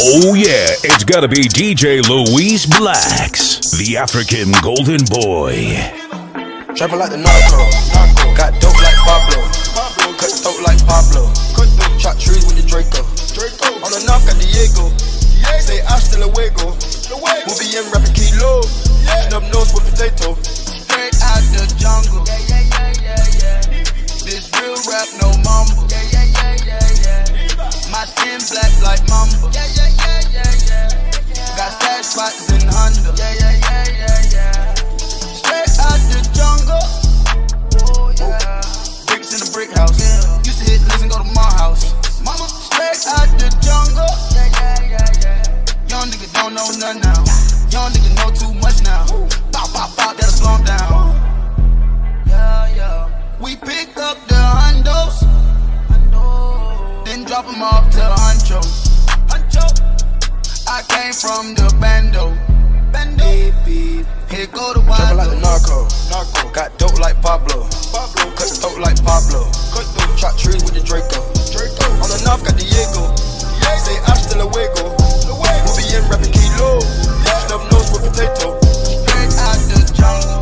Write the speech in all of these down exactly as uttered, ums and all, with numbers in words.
Oh yeah, it's gotta be D J Luis Blacks, the African golden boy. Trapping like the narco, got dope like Pablo, cut throat like Pablo, chop trees with the Draco. On the knob got Diego, say hasta luego. Movie and rapping kilo, snub nose with potato. Straight out the jungle, this real rap no mumble. My skin black like mamba. Got stash spots in Honda. Straight out the jungle. Bricks in the brick house. Used to hit listen, go to my house. Mama, straight out the jungle. Young nigga don't know nothing now. Young nigga know too much now. Pop, pop, pop, that'll slow him down. Yeah, yeah. We pick up the hundos, then drop them off to Huncho. Huncho. I came from the bando. Bando. Here go the wild. Trapping like the narco, narco. Got dope like Pablo, Pablo. Cut throat like Pablo, cut throat. Chop trees with the Draco, Draco. On the knob got Diego, say hasta luego. Movie and rapping kilo, snub nose with potato. Straight out the jungle.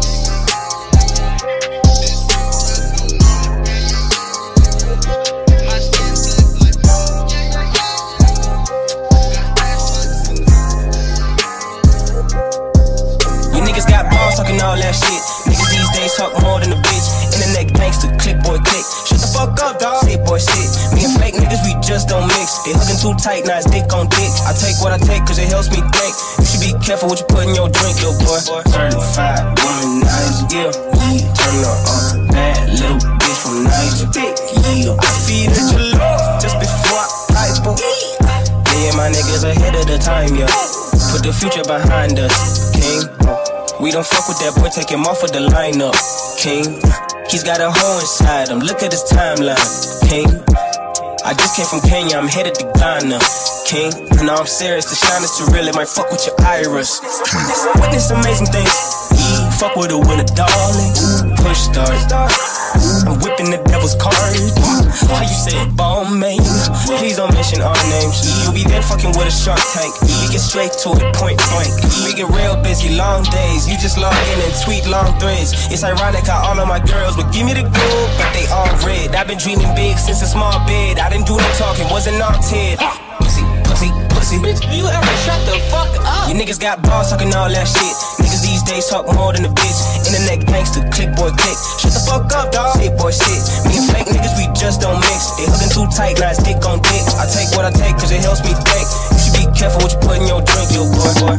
Talking all that shit. Niggas these days talk more than a bitch. Internet gangster, click boy, click. Shut the fuck up, dawg. Say boy, shit. Me and fake niggas, we just don't mix. They hooking too tight, now it's dick on dick. I take what I take, cause it helps me think. You should be careful what you put in your drink, little boy. Certified woman, nice, yeah. Yeah, turn her on. Bad little bitch from Niger. Yeah, I feed her jollof just before I pipe her. Me and my niggas ahead of the time, yeah. Put the future behind us, king. We don't fuck with that boy, take him off of the lineup, king. He's got a hole inside him, look at his timeline, king. I just came from Kenya, I'm headed to Ghana, king. No, I'm serious, the shine is too real, it might fuck with your iris. Witness amazing things, yeah, fuck with her with a darling. Push start, I'm whipping the devil's card. How you say it, bomb man? Please don't mention our names. You be there fucking with a shark tank. We get straight to it, point blank. We get real busy, long days. You just log in and tweet long threads. It's ironic how all of my girls would give me the globe, but they all red. I've been dreaming big since a small bed. I didn't do no talking, wasn't all Ted. Pussy, pussy, pussy. Bitch, you ever shut the fuck up? You niggas got balls talking all that shit. Niggas these days talk more than a bitch. Internet gangster, click boy, click. Shut the fuck up, dawg. Say boy, shit. Me and fake niggas, we just don't mix. They hooking too tight, now it's dick on dick. I take what I take, cause it helps me think. You should be careful what you put in your drink, little boy, boy.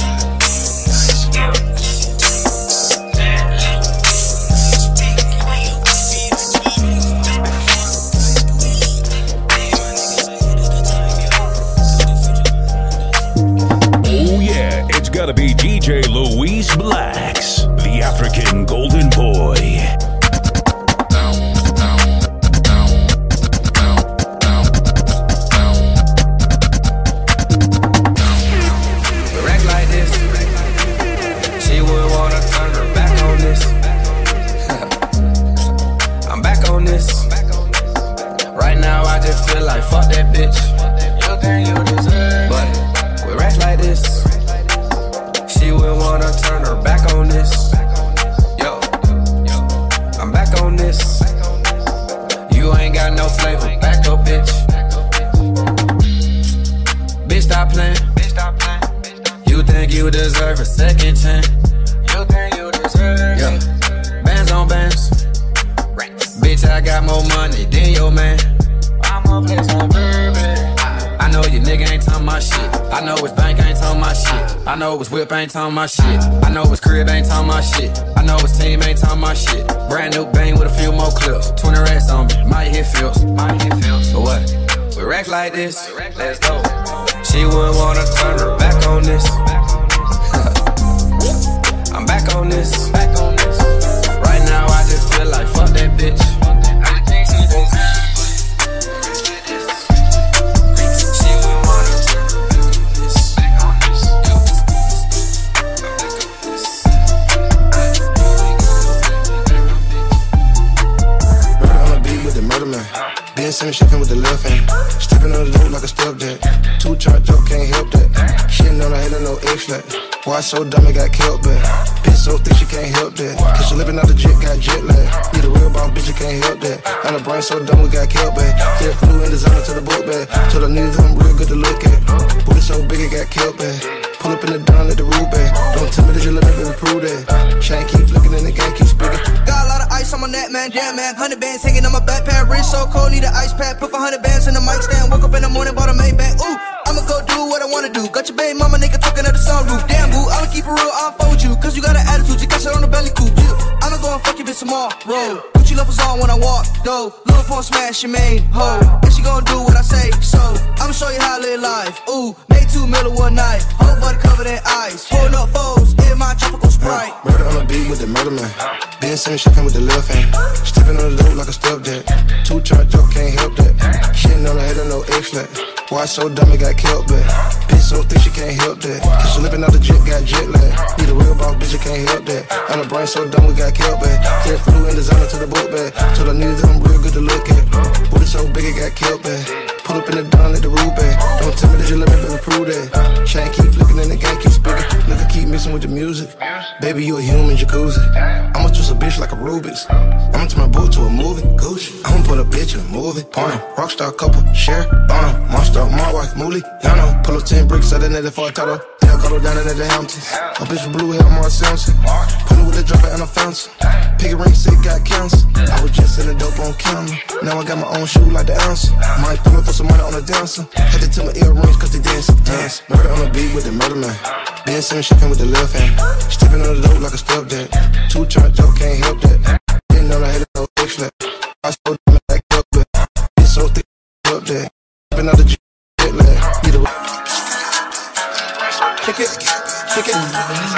Gotta be D J Luis Blacks, the African golden boy. We act like this. She would wanna turn her back on this. I'm back on this. Right now I just feel like fuck that bitch. You think you deserve. But we act like this. She would wanna turn her back on this. Yo, I'm back on this. You ain't got no flavor, back up, bitch. Bitch, stop playing. You think you deserve a second chance? You think you deserve? Yeah, bands on bands. Bitch, I got more money than your man. I'ma play some bourbon. I know your nigga ain't talking my shit. I know his bank ain't talking my shit. I know his whip ain't talking my shit. I know his crib ain't talking my shit. I know his team ain't talking my shit. Brand new bang with a few more clips. twenty racks on me, might hit feels. Might hit feels. But what? We rack like this. Let's go. She would wanna turn her back on this. I'm back on this. Right now I just feel like fuck that bitch. Ben Simmons shaking with the left hand. Stepping on the dope like a stepdad. Two charged up, can't help that. Shitting on her head and no X-flat. Why so dumb it got killed back? Bitch so thick she can't help that. Cause she living out the jet, got jet lag. You the real bomb bitch, you can't help that. And the brain so dumb we got killed back. Yeah, flew in designer to the book bag. Told her niggas I'm real good to look at. Booty so big it got killed back. Pull up in the dawn at the root bag. Don't tell me that you let me baby prove that. Chain keep flicking and the game keep speaking. Got a lot of ice on my neck, man, damn man. Hundred bands hanging on my backpack. Wrist so cold, need an ice pack. Put five hundred bands in the mic stand. Woke up in the morning, bought a Maybach. Ooh, I'ma go do what I wanna do. Got your baby mama nigga talking at the sunroof. Damn boo, I'ma keep it real, I'll fold you. Cause you got an attitude, you got shit on the belly coupe. Yeah. I'ma go and fuck your bitch tomorrow. Gucci love is on when I walk, though. Lil' Pump smash your main hoe. And she gon' do what I say, so I'ma show you how I live life. Ooh, made two million one night. Whole body covered in ice. Holding up foes in my tropical Sprite. Uh, murder on the beat with the murder man. Ben Simmons shaking with the left hand. Stepping on the dope like a stepdad. Two charged up, can't help that. Shitting on her head and no X-flat. Why so dumb it got killed back? Bitch so thick she can't help that. Cause she living out the jet, got jet lag. You the real boss bitch, you can't help that. And the brain so dumb we got killed back. Yeah, flew in designer to the book bag. Told her niggas I'm real good to look at. Booty so big it got killed back. Pull up in the dawn at the root bag. Don't tell me that you let me baby prove that. Chain keep flicking and the game keep speaking. Nigga keep mixing with the music. Baby, you a human jacuzzi. I'ma twist a bitch like a Rubik's. I'ma turn my boot to a movie. Gucci. I'ma put a bitch in a movie. Porno, rockstar couple, share, Bono, monster, my wife, Mooly. Y'all know, pull up ten bricks out of net for a title. They'll go down in the Hamptons. A bitch with blue hair, more Simpson. Put it with a dropper and a fountain. Pick a ring, say got cancer. I was just selling dope on camera. Now I got my own shoe like the ounce. Might put me for some money on a dancer. Had to tell my earrings cause they dance, dance. Murder on the beat with the murder man. Ben Simmons shaking with the left hand. Stepping on the dope like a stepdad. Two charged up, can't help that. Didn't know I had no X-flat. I so dumb like up that. It's so thick, up that. Stepping out the jet lag. You the Check it, check it,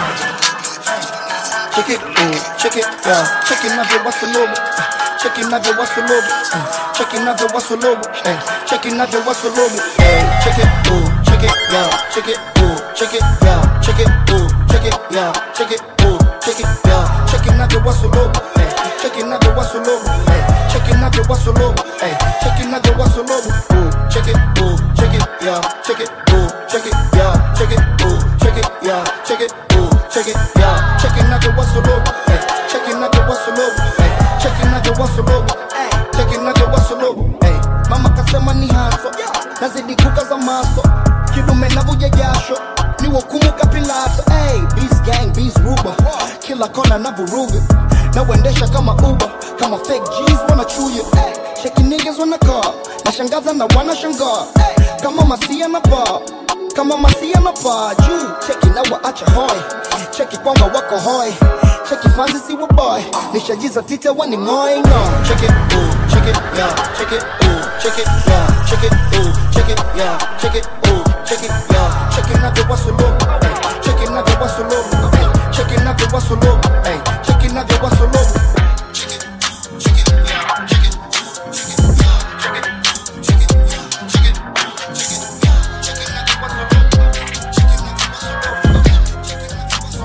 check it, ooh, check it, yeah. Check it, nave what's the logo. Check it, nave what's the logo. Check it, nave what's the logo. Check it, nave what's the logo. Check it, ooh, check it, yeah. Check it, ooh, check it, yeah. Check it, ooh, check it, yeah. Check it, ooh, check it, yeah. Check it, nave what's the logo. Check it, nave what's the logo. Check it, nave what's the logo. Check it, nave what's the logo. Ooh, check it, ooh, check it, yeah. Check it, ooh, check it, yeah. Check it, ooh, check it, yeah. Check it, ooh, check it, yeah. Check it, nave what's the logo. Check it, nave what's the logo. Check it, nave what's the logo. Check it, nave what's the logo. Mama kasema ni haso, nazidi kukaza maso. Kidume navuja jasho, ni wakumuka pilato. Hey, Beast Gang, Beast Ruba. Kila kona na vuruga. Na wendesha kama Uber, kama fake G's wanachuya. Cheki niggas wanakaa, nashangaza na wanashangaa. Kama masia na bar, kama masia na bar. Juu, cheki na waacha hoi. Cheki kwamba wako hoi. Cheki fanzi si waboy. Nishajiza tite wani ngoi ngo. Check it, ooh, check it, yeah. Check it, ooh, check it, yeah. Check it, ooh, check it, yeah. Check it, ooh, check it, yeah. Check it, nave what's the logo. Check it, nave what's the logo. Check it, nave what's the logo. Check it, nave what's the logo. Check it, check it, yeah. Check it, check it, yeah. Check it, check it, yeah. Check it, check it, yeah. Check it, nave what's the logo. Check it, nave what's the logo. Check it, nave what's the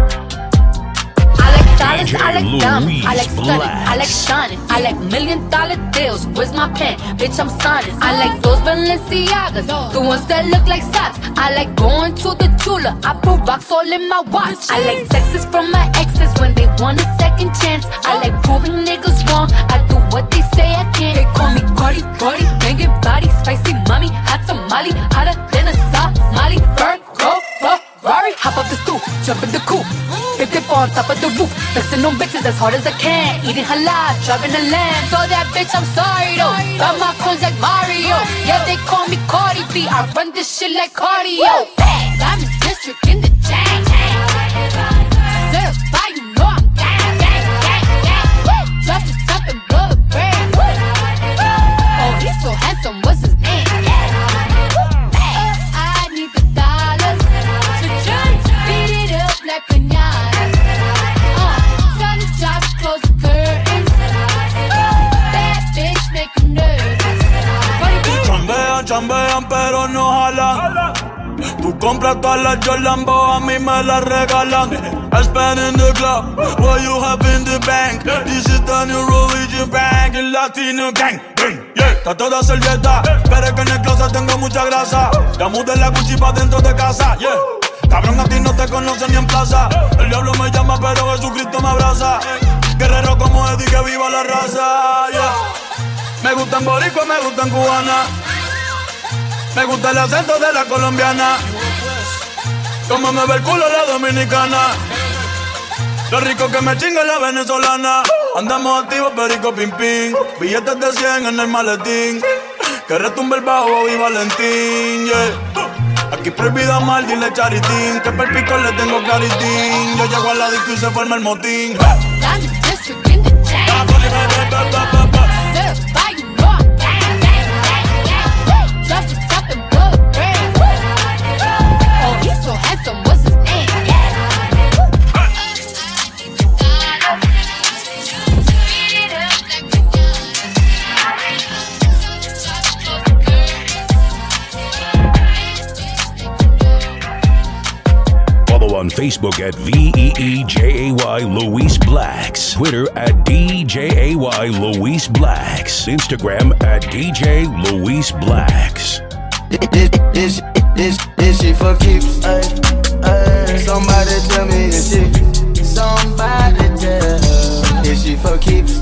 logo. I like dollars, I like diamonds, I like stunning, I like shining, I like million dollar deals. Where's my pen? Bitch, I'm signing. I like those Balenciagas, the ones that look like socks. I like going to the Tula, I put rocks all in my watch. I like texts from my exes when they want a second chance. I like proving niggas wrong, I do what they say I can't. They call me Cardi, Cardi, banging body, spicy mommy, hot tamale, hotter than a Somali. Virgo, Ferrari, hop up the stoop, jump in the coupe. If they fall on top of the roof, flexing on bitches as hard as I can. Eating halal, driving a lamb. So that bitch, I'm sorry though. Got my coins like Mario. Yeah, they call me Cardi B. I run this shit like cardio. I'm in district in the chain. Certified, you know I'm gang, gang, gang, gang. Drop the top and blow the brand. Oh, he's so handsome, what's his name? I need the dollars to just beat it up like pinata. Chambean, chambean, pero no jalan. Tú compras todas las Jordan, a mí me las regalan. I spend in the club, what you have in the bank. This is the new religion bank, and Latino gang, gang, yeah. está toda servieta. Pero es que en el closet tengo mucha grasa. Ya mudé la Gucci pa' dentro de casa, yeah. Cabrón, a ti no te conocen ni en plaza. El diablo me llama, pero Jesucristo me abraza. Guerrero como Eddie, que viva la raza, yeah. Me gustan boricua, me gustan cubana. Me gusta el acento de la colombiana. Como me ve el culo la dominicana. Lo rico que me chinga la venezolana. Andamos activos, perico, pim, pim. Billetes de cien en el maletín. Que retumbe el bajo y Valentín, yeah. Aquí prohibida mal, dile charitín. Que per pico le tengo claritín. Yo llego a la disco y se forma el motín. On Facebook at V E E J A Y Luis Blacks, Twitter at D J A Y Luis Blacks, Instagram at D J Luis Blacks. This, this, this, this shit for keeps. Ay, ay. Somebody tell me this shit. Somebody tell. This shit for keeps.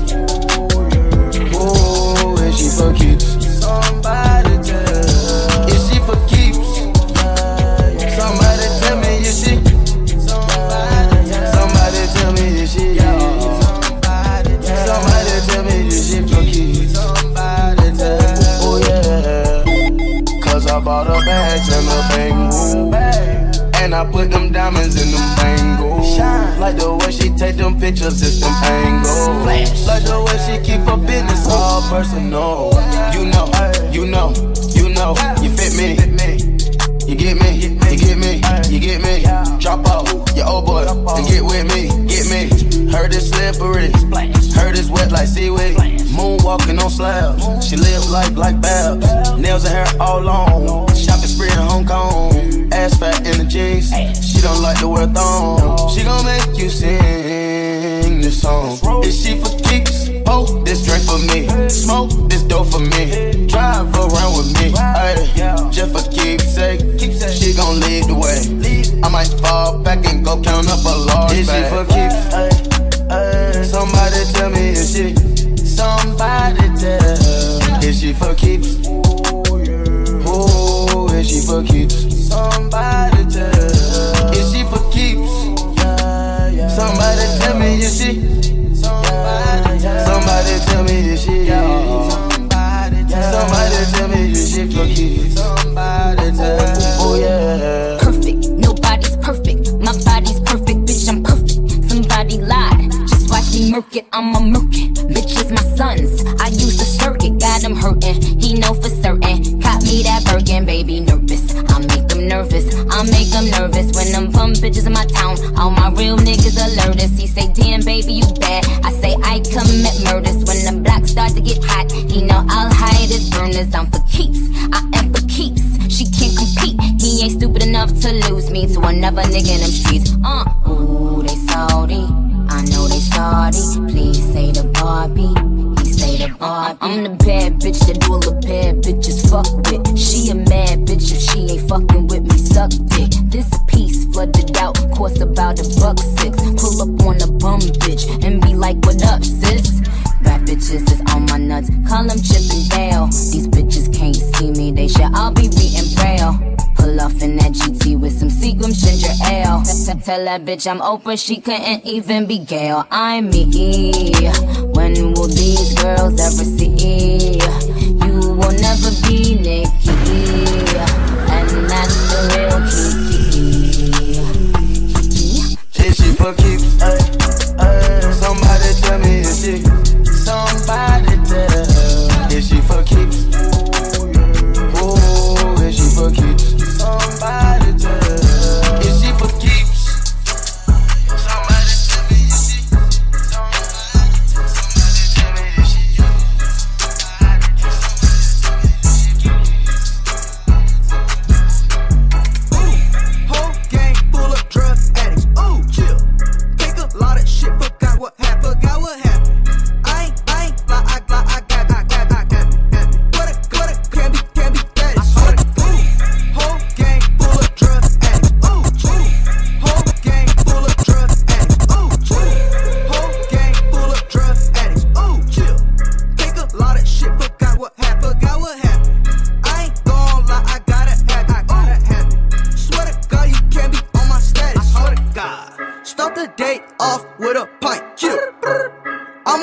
Oh, this shit for keeps. Somebody tell. This shit for keeps. Somebody tell me this shit. Somebody tell me this shit. Somebody tell, somebody tell me this shit for keeps. Somebody tell. Oh yeah. Cause I bought a bag and a bangle. And I put them diamonds in them bangles. Like the way she take them pictures, it's them angles. Like the way she keep her business all personal. You know, you know, you know, you fit me. You get me, you get me, you get me. Drop off your old boy and get with me, get me. Heard it's slippery, heard it's wet like seaweed. Moonwalking on slabs, she live life like Babs. Nails and hair all long, shopping spree in Hong Kong. Ass fat in the jeans, she don't like to wear thongs. She gon' make you sing this song. Is she for keeps? Oh, this drink for me. Smoke this dope for me. Drive around with me. Ay, just for keepsake. She gon' lead the way. I might fall back and go count up a large bag. Is she for keeps? Ay, ay. Somebody tell me is she? Somebody tell. Is she for keeps? Oh, is she for keeps? Somebody tell. Is she for keeps? Somebody tell me is she? Somebody tell, somebody tell me this shit. Somebody tell, somebody tell me this shit for keeps. Somebody tell, oh yeah. Perfect, nobody's perfect. My body's perfect, bitch, I'm perfect. Somebody lied, just watch me murk it, I'ma murk it. Bitches, my sons, I use the circuit, got him hurting. He know for certain, caught me that Birkin, baby, nervous. I make them nervous, I make them nervous. When them bum bitches in my town, all my real niggas alert us. He say, damn, baby, you bad. I say, I commit murders. When the block start to get hot, he know I'll hide his burners. I'm for keeps, I am for keeps. She can't compete, he ain't stupid enough to lose me to another nigga in them streets. Uh, ooh, they salty, I know they salty. Please say the Barbie, he say the Barbie. I'm the bad bitch that all the bad bitches fuck with. She a mad bitch if she ain't fucking with me, suck dick. This piece flooded out, cost about a buck six. Pull up on a bum bitch and be like, what up, sis? Rap bitches is on my nuts, call them Chip and Dale. These bitches can't see me, they should all be reading Braille. Pull off in that G T with some Seagram ginger ale. Tell that bitch I'm Oprah, she couldn't even be Gail. I'm me. When will these girls ever see? You will never be Nicki, and that's the real Kiki. Is she for keeps? Ay, ay. Somebody tell me is she? Somebody tell. Is she for keeps? Oh, is she for keeps? Somebody tell. Is she for keeps? Somebody tell me is she?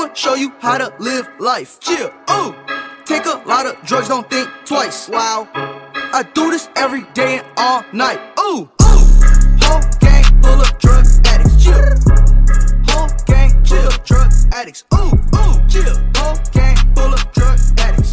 I'ma show you how to live life. Chill, ooh. Take a lot of drugs, don't think twice. Wow. I do this every day and all night. Ooh, ooh. Whole gang full of drug addicts. Chill. Whole gang chill, drug addicts. Ooh, ooh, chill. Whole gang full of drug addicts.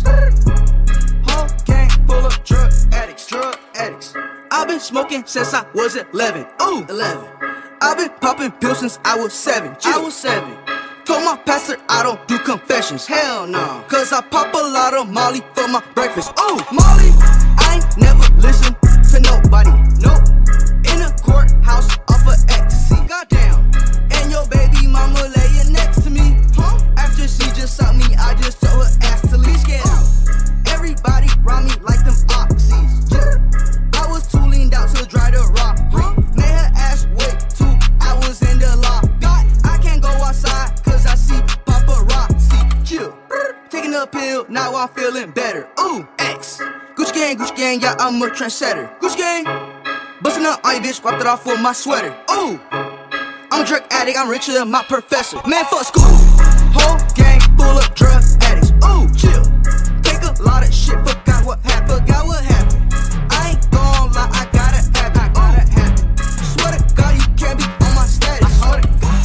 Whole gang full of drug addicts. Drug addicts. I've been smoking since I was eleven. Ooh, eleven. I've been popping pills since I was seven. Chill. I was seven. Told my pastor I don't do confessions. Hell no. Cause I pop a lot of Molly for my breakfast. Ooh, Molly. I ain't never listen to nobody. Nope. In the courthouse off of ecstasy. Goddamn. And your baby mama laying next to me. Huh? After she just saw me, I just told her ass to leave. Get out. Everybody round me like them oxys. Yeah. I was too leaned out to dry the rock. Huh? Made her ass wait two hours in the lobby. I can't go outside cause I see paparazzi. Chill. Taking a pill, now I'm feeling better. Ooh, X. Gucci gang, Gucci gang, yeah, I'm a trendsetter. Gucci gang, bustin' up on your bitch, wiped it off with my sweater. Ooh, I'm a drug addict, I'm richer than my professor. Man, fuck school. Whole gang full of drug addicts. Ooh, chill. Take a lot of shit, forgot what happened, forgot what happened. I ain't gon' lie, I gotta have it, I gotta have it. Swear to God, you can't be on my status. I swear to God.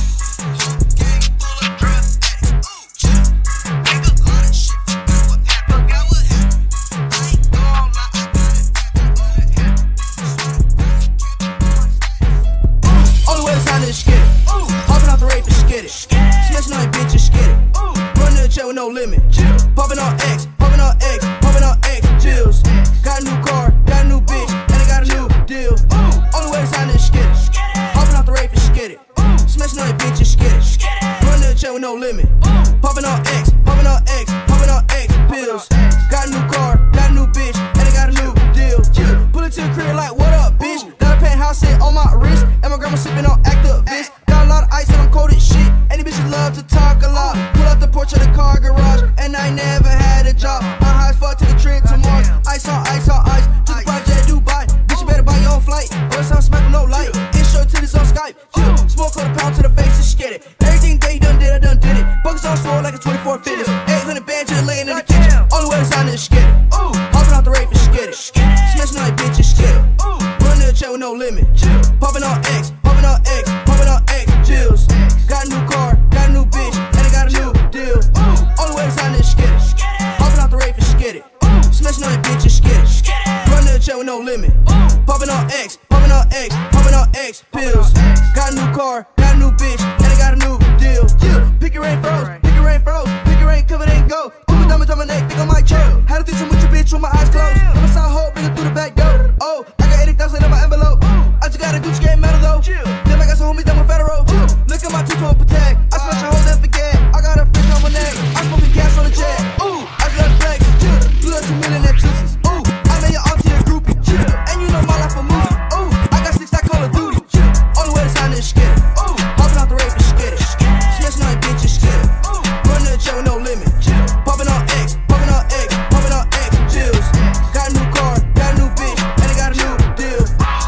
Gang full of drug addicts. Ooh, chill. Take a lot of shit, forgot what happened, forgot what happened. I ain't gon' lie, I gotta have it, I gotta have it. Swear to God, you can't be on my status. Only way to sign is skid it. Hopping off the rape is skid it. Smashing on your bitch is skid it. Running to the chair with no limit. Popping on X, popping on X, popping on X, chills. Got a new car, got a new bitch, and I got a new deal. Only way to sign is skid it. Hopping off the rape is skid it. Smashing on your bitch is skid it. Running to the chair with no limit. Popping on X, popping on X, popping on X, pills. Got a new car, got a new bitch, and I got a new deal. Pull it to the crib like, what up, bitch? Got a penthouse sit on my wrist, and my grandma sipping on Actavis. Got a lot of ice and I'm cold as shit. Any bitches love to talk a lot. Pull out the porch of the car garage, and I never had a job. I'm high as fuck to the trip to Mars. Ice on ice on ice, to the project Dubai. Bitch, you better buy your own flight, or else I'm smacking no light. Intro to this on Skype. Smoke on a pound to the face, just get it. Everything they done did, I done did it. Buckets on slow like a twenty-four fitness. eight hundred bands just laying in the kitchen. Only way to sign is skid it. Hopping off the rape is skid it. Smashing on your bitch is skid it. Running to the chair with no limit. Popping on X, popping on X, popping on X, chills. Got a new car, got a new bitch, and I got a new deal. Only way to sign is skid it. Hopping off the rape is skid it. Smashing on your bitch is skid it. Running to the chair with no limit. Popping on X, popping on X, popping on X, pills. Got a new car, got a new bitch, and I got a new deal. Pick your rain froze, pick your rain froze, pick your rain covered ain't go. Put my diamonds on my neck, think I might chill. Had a threesome with your bitch with my eyes closed. Got my side hoe, bring it through the back door. Oh, I got eighty thousand in my envelope. I just got a Gucci game medal though. Then I got some homies that were federal. Look at my two twelve protect. I smash your hoes and forget. I got a fish on my neck. I'm smoking gas on the jet. Ooh, I just got flex. Blew up two million at Tuesdays. Ooh, I made your auntie a groupie. And you know my life a movie. Ooh, I got six that Call of Duty. Only way to sign is skid it. Ooh, hopping off the rape is skid it. Smashing on your bitch is skid it. Running to the chair with no limit. Popping on X, popping on X, popping on X, chills. Got a new car, got a new bitch, and I got a new deal.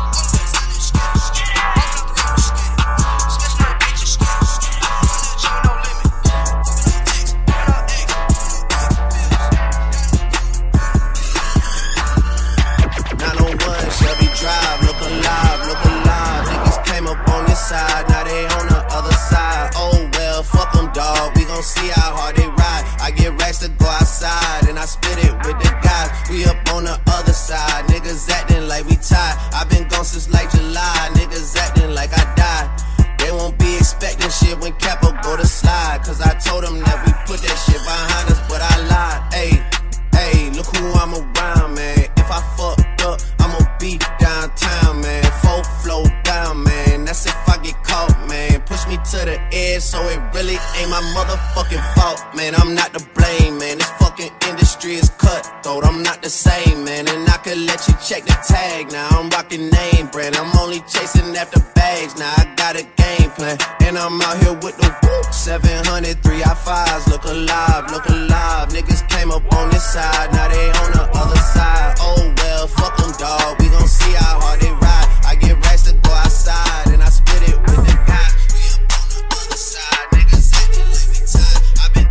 Side, now they on the other side. Oh well, fuck them, dawg. We gon' see how hard they ride. I get racks to go outside, and I spit it with the guys. We up on the other side. Niggas acting like we tied. I been gone since like July. Niggas acting like I died. They won't be expecting shit when Capo go to slide. Cause I told them that we put that shit behind us, but I lied. Ayy, ayy, look who I'm around, man. If I fucked up, I'ma be downtown, man. Full flow down, man. That's if I get caught, man. Push me to the edge, so it really ain't my motherfucking fault, man. I'm not to blame, man. This fucking industry is cutthroat. I'm not the same, man. And I could let you check the tag. Now I'm rocking name brand. I'm only chasing after bags. Now I got a game plan, and I'm out here with the whoop. seven hundred, three I fives. Look alive, look alive. Niggas came up on this side, now they on the other side. Oh well, fuck them, dawg. We gon' see how hard they ride. I get racks to go outside, and I spit it with the guys. We up on the other side, niggas acting like we tied. I been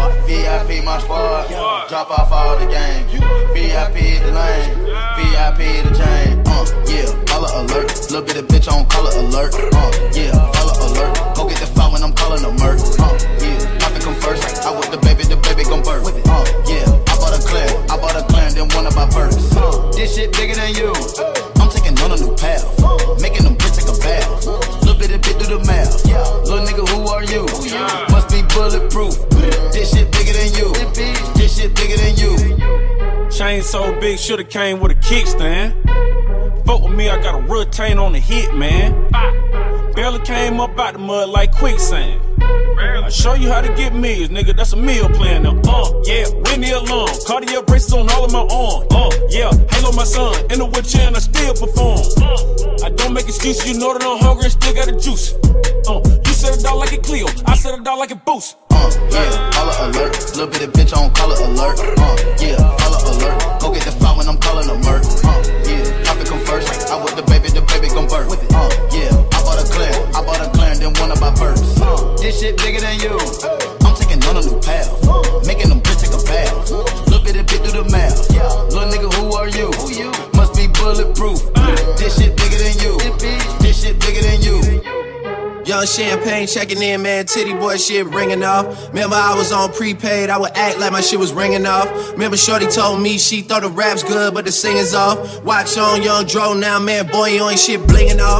V I P my squad. Drop off all the game. V I P the lane. V I P the chain. Uh, yeah, color alert. Little bit of bitch on color alert. Uh, yeah, color alert. Go get the file when I'm calling a murk. Uh, yeah, profit come first. I with the baby, the baby gon' birth. Uh, yeah, I bought a clan. I bought a clan, then one of my birds. Uh, this shit bigger than you. I'm taking on a new path. Making them bitch take a bath. Little bit of bit through the math. Little nigga, who are you? Must be bulletproof. This shit bigger than you. This shit bigger than you. Chain so big, shoulda came with a kickstand. Fuck with me, I got a retain on the hit, man. Barely came up out the mud like quicksand. I show you how to get meals, nigga, that's a meal plan now. Uh, yeah, Whitney alone. Cartier braces on all of my arms. Uh, yeah, Halo my son. In the wheelchair and I still perform. Uh, I don't make excuses, you know that I'm hungry and still got the juice. Uh, you said it out like a Clio, I said it out like a Boost. Uh, yeah, color alert. Little bit of bitch on color alert. Uh, yeah, color alert. Go get the file when I'm calling a murk. Uh, yeah, profit come first. I with the baby, the baby gon' birth. Uh, yeah, I bought a clan. I bought a clan, then one of my birds. Uh, this shit bigger than you. I'm taking on a new path. Making them bitch take a bath. Little bit of bit through the math. Little nigga, who are you? Must be bulletproof. This shit bigger than you. This shit bigger than you. Young Champagne checking in, man. Titty boy shit ringing off. Remember I was on prepaid, I would act like my shit was ringing off. Remember Shorty told me she thought the rap's good, but the singing's off. Watch on Young Dro now, man. Boy, you ain't shit blinging off.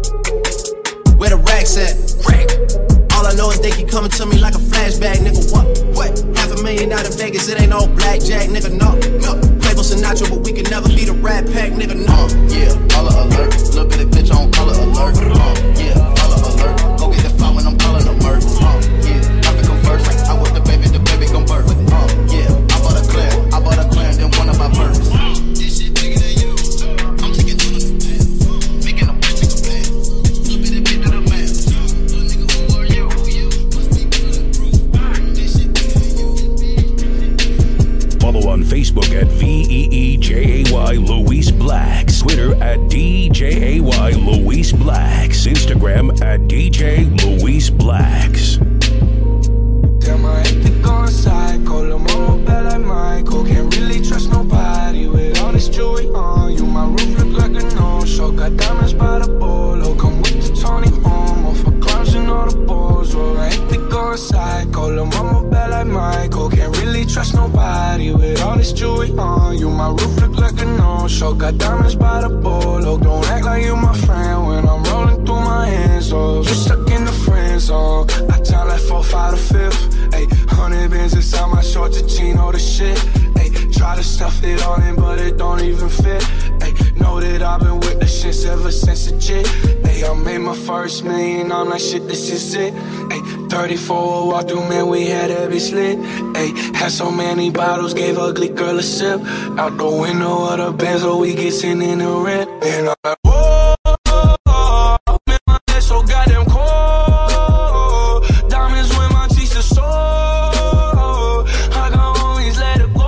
Where the racks at? All I know is they keep coming to me like a flashback, nigga. What? What? Half a million out of Vegas, it ain't no blackjack, nigga. No, no. Playboy Sinatra, but we can never be the Rat Pack, nigga. No. Uh, yeah, color alert. Little bit of bitch on color alert. Uh, yeah, color alert. Go get the file when I'm calling a murk. Uh, yeah, profit come first. I with the baby, the baby gon' birth. Uh, yeah, I bought a clan. I bought a clan, then one of my birds. This shit bigger than you. I'm taking on a new path. Making them bitch take a bath. Little bit of bit to the math. Little nigga, who are you? Must be bulletproof. This shit bigger than you. Follow on Facebook at V E E J A Y Luis Blacks, Twitter at D J A Y Luis Blacks, Instagram at D J Luis Blacks. Damn, I hate to go psycho. Lil' mama bad like Michael. Can't really trust nobody with all this jewelry on you. My roof look like a no-show. Got diamonds by the bolo. Come with the Tony Homo for clowns and all the balls. Well, I hate to go psycho. Lil' mama bad like Michael. Can't really trust nobody with all this jewelry on you. My roof look like a no-show. Got diamonds by the bolo. Don't act like you my friend when I'm rolling through my hands. Oh, you stuck in the friend zone. I tell like four, five, to fifth. Ayy, hundred bins inside my shorts and jean, all the shit. Ayy, try to stuff it all in, but it don't even fit. Ayy, know that I've been with the shits ever since the jit. Ayy, I made my first million, I'm like, shit, this is it. Ayy, thirty-four walk through, man, we had every slit. Ayy, had so many bottles, gave ugly girl a sip. Out the window of the Benz, so we get sitting in the rent. And I'm like, whoa, man, my head so goddamn cold. Diamonds when my teeth are sore. I can always let it go.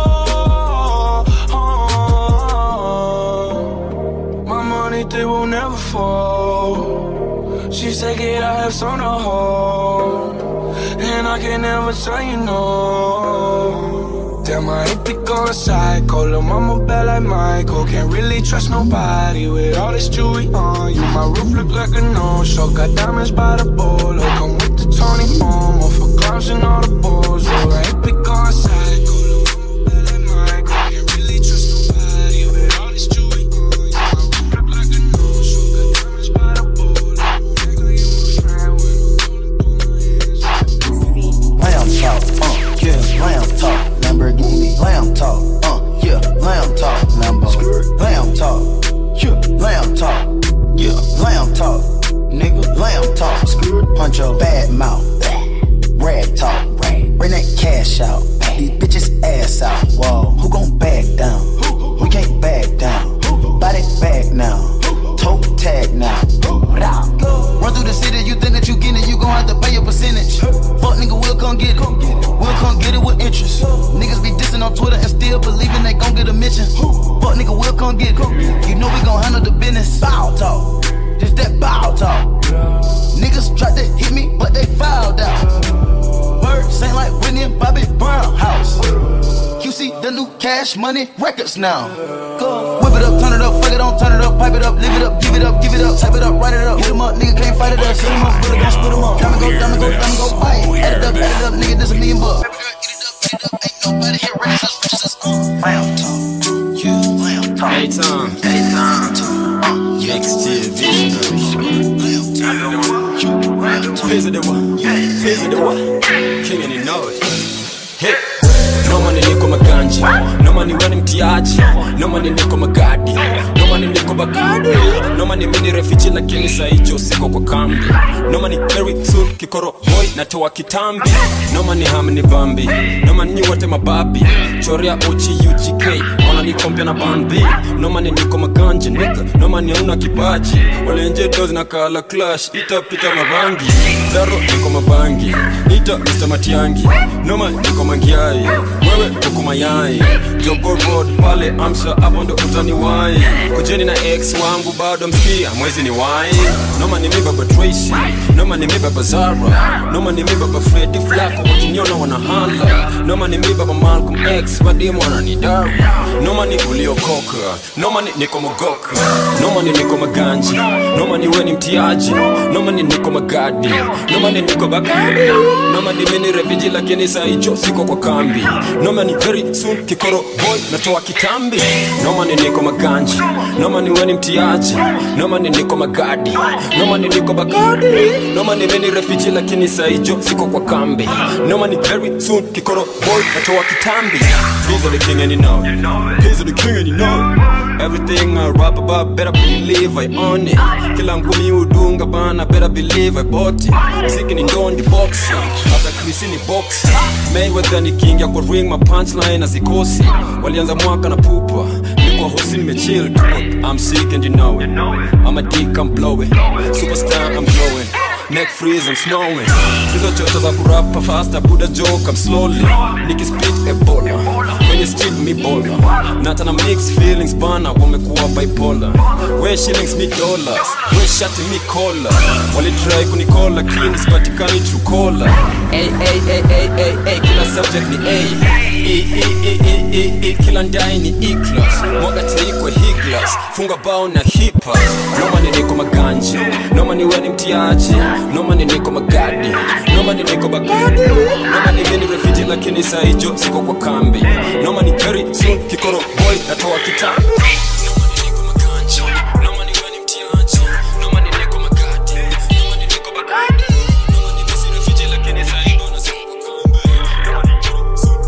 Oh, my money, they will never fall. She said, get I have some to hold, and I can never tell you no. Damn, I hate to go psycho. Lil' mama bad like Michael. Can't really trust nobody with all this jewelry on you. My roof look like a no-show. Got diamonds by the bolo. Come with the Tony Homo for clowns and all the balls. Oh, I hate to go psycho. Lil' mama bad like Michael. Can't really trust nobody with all this jewelry on you. My roof look like a no-show. Got diamonds by the bolo. Don't act like you my friend when I'm rolling through my hands. Lamb talk, uh, yeah, lamb talk. Lamborghini, lamb talk, uh, yeah, lamb talk, Lambo, lamb talk, yeah, lamb talk, yeah, lamb talk, nigga, lamb talk, punch your bad mouth, rag talk, bring that cash out, these bitches ass out, whoa, who gon' back down, we can't back down, buy that bag now, toe tag now, run through the city, you think that you get it, you gon' have to pay your percentage, fuck nigga, we'll come get it, we'll come get it with interest. Niggas be dissing on Twitter and still believing they gon' get a mention. Fuck nigga, we'll come get it. You know we gon' handle the business. Bow talk, just that bow talk. Niggas tried to hit me, but they fouled out. Birds ain't like Whitney and see the new Cash Money Records now. Whip it up, turn it up, fuck it on, turn it up, pipe it up, live it up, give it up, give it up, type it up, write it up, hit 'em up, nigga can't fight it up, set 'em up, split 'em up, split 'em up, diamond go, diamond go, diamond go, bite, add it up, add it up, nigga, this a million bucks. Ain't nobody here ready to switch this up. Lamb talk, yeah, lamb talk. Hey Tom, hey Tom, next to your vision. Here's the one, here's the one, king and you know it. Hey. No money niko maganji, no money wani mtiaji, no money niko magadi, no money niko bagadi, no money mini refugee lakini saijo siko kwa kambi, no money very soon kikoro boy natoa kitambi, no money hamni bambi, no money nyi wote mababi, choria uchi U G K, wana nikompia na bambi, no money niko maganji nigga, no money hauna kipaji, wale nje dozi na kala clash, ita pita mabangi, daro niko mabangi, ita Mister Matiangi, no money niko mangiai, wewe kuku mayai Jogo Road pale Amsha hapo ndo utani wai Kujeni na ex wangu bado msikia mwezi ni wai Noma ni mi baba Tracy Noma ni mi baba Zara Noma ni mi baba Freddy Flacco wakiniona wanahala Noma ni mi baba Malcolm X wadimu wananidara Noma ni uliokoka Noma ni niko mogoka Noma ni niko maganji Noma ni weni mtiaji Noma ni niko magadi Noma ni niko bakadi Noma ni mini refugee lakini saijo siko kwa kambi Noma ni very soon kikoro boy natoa kitambi Noma ni niko maganji Noma ni weni mtiaji Noma ni niko magadi Noma ni niko bagadi Noma ni mini refugee lakini saijo siko kwa kambi Noma ni very soon kikoro boy natoa kitambi He's the king and you know it He's the king and you know it Everything I rap about better believe I own it Kila ngumi udunga bana better believe I bought it Msiki ni ndondi boxing After Chris ni boxing Mayweather ni king ya kwa ring my punchline azikosi Walianza mwaka na pupa Nikuwa hosi nimechill I'm sick and you know it I'm a dick I'm blowing Superstar I'm glowing Neck freeze I'm snowing Hizo choto za kurapa faster Buddha joke I'm slowly Niki spit Ebola When you street me bola Nata na mixed feelings bana Wamekuwa bipolar We shillings me dollars We shati me cola Wali try kunikola Clean ispatikani true cola Ay ay ay ay ay ay Kila subject ni A E e e e e e Kila ndai ni E-class Mwaga teikwe higlas Funga bao na hip-hop Noma ni niko maganji Noma ni weni mtiaji Noma ni niko magadi Noma ni niko bagadi Noma ni mini refugee lakini saijo siko kwa kambi Noma ni very soon kikoro boy natoa kitambi Noma ni niko maganji Noma ni weni mtiaji Noma ni niko magadi Noma ni niko bagadi Noma ni mini refugee lakini saijo siko kwa kambi Noma ni very soon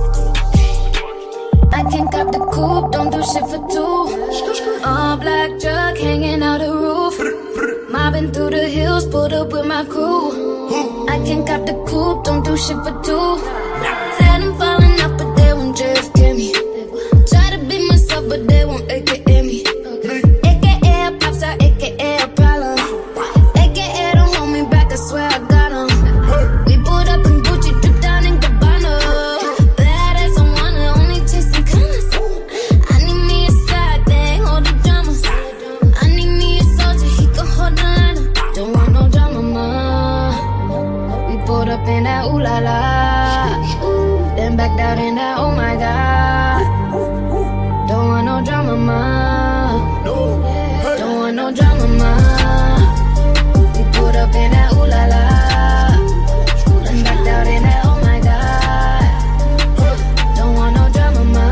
I can cop the coupe, don't do shit for two All black truck hanging out the roof Mobbing through the hills, pulled up with my crew I can cop the coupe, don't do shit for two Said I'm falling off, but they won't J F K me Try to be myself, but they won't A K A me A K A a pop star, A K A a problem A K A don't hold me back, I swear I got 'em We pulled up in Gucci, dripped down in Gabbana Badass, I wanna only chasing commas I need me a side, they ain't hold the drama I need me a soldier, he can hold the line Don't want no drama, ma We pulled up in that ooh la la Then backed out in that oh my god Don't want no drama, ma Don't want no drama, ma We pulled up in that ooh la la Then backed out in that oh my god Don't want no drama, ma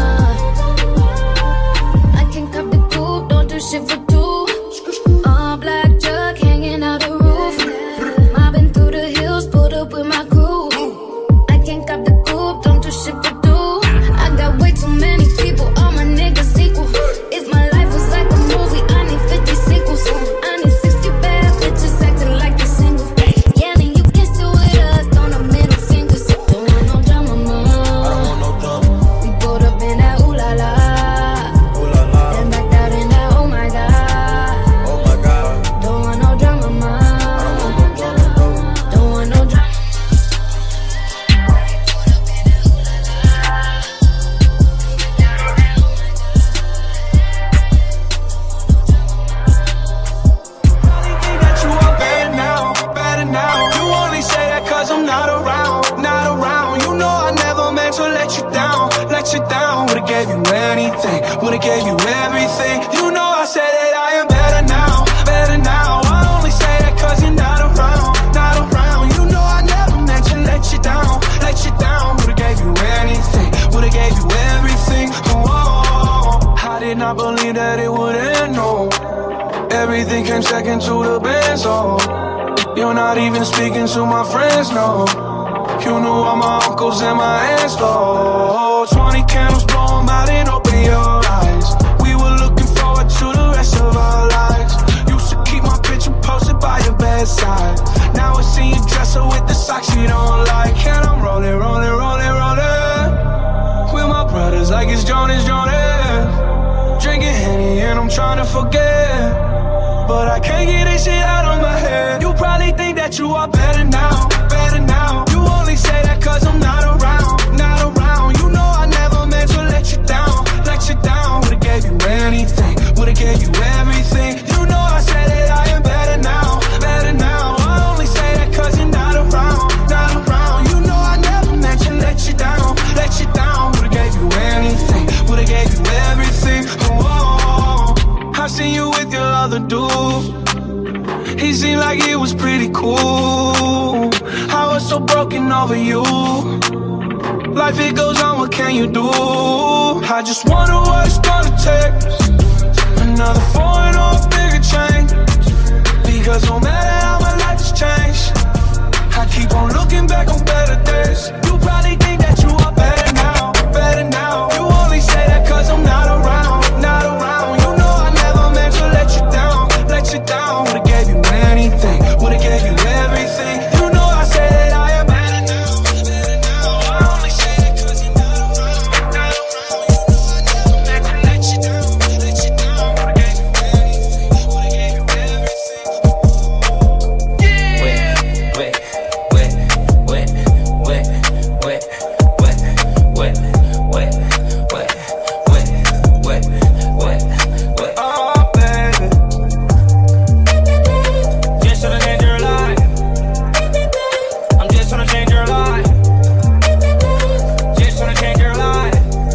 I can cop the coupe, don't do shit for two All black truck hanging out the roof Mobbing through the hills, pulled up with my crew I can cop the coupe, don't do shit for two I got Would've gave you anything, would've gave you everything. You know I said that I am better now, better now. I only say that cause you're not around, not around. You know I never meant to let you down, let you down. Would've gave you anything, would've gave you everything. Oh, I did not believe that it would end, no. Everything came second to the Benz, oh. You're not even speaking to my friends, no. You knew all my uncles and my aunts, though. Twenty candles blowing out and open your eyes. We were looking forward to the rest of our lives. Used to keep my picture posted by your bedside. Now I see you dresser with the socks you don't like. And I'm rolling, rolling, rolling, rolling with my brothers like it's Jonas, Jonas. Drinking Henny and I'm trying to forget, but I can't get this shit out of my head. You probably think that you are better now, better now. You only say that cause I'm not around, not around. You know I never meant to let you down, let you down. Would've gave you anything, would've gave you everything. You know I said that I am better now, better now. I only say that cause you're not around, not around. You know I never meant to let you down, let you down. Would've gave you anything, would've gave you everything. Oh, I seen you with your other dude. He seemed like it was pretty cool. I was so broken over you. Life it goes on, what can you do? I just wonder what it's gonna take. Another foreign or a bigger change. Because no matter how my life has changed, I keep on looking back on better days. You probably think that you are better now, better now. You only say that cause I'm not around, not around. You know I never meant to let you down, let you down. Would've gave you anything, would've gave you everything. You know I say that I am better now, better now. I only say that cause you're not around, not around. You know I never meant to let you down, let you down. Would've gave you anything, would've gave you everything. Yeah. Wet, wet, wet, wet, wet, wet, wet, wet, wet, wet, wet, wet, wet, wet. Oh baby, Just tryna change your life. I'm just tryna change your life. Just tryna change your life.